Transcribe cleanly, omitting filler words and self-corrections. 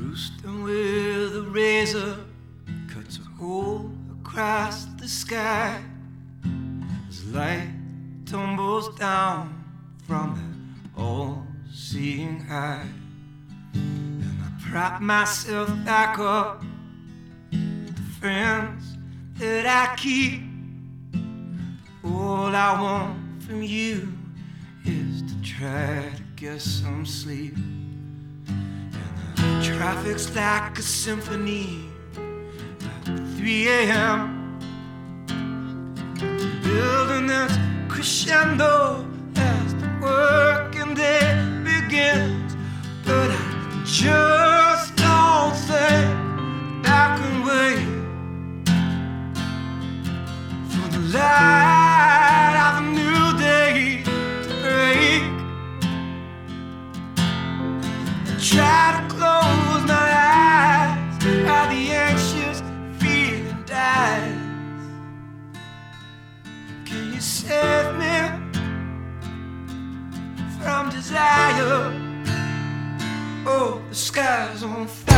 Houston with a razor cuts a hole across the sky as light tumbles down from that all-seeing eye. And I prop myself back up with the friends that I keep. All I want from you is to try to get some sleep. And the traffic's like a symphony at 3 a.m. Building this crescendo as the working day begins. But I just don't think I can wait for the light of a new day to break. I try to close my eyes while the anxious feeling dies. Can you save me from desire? Oh, the sky's on fire.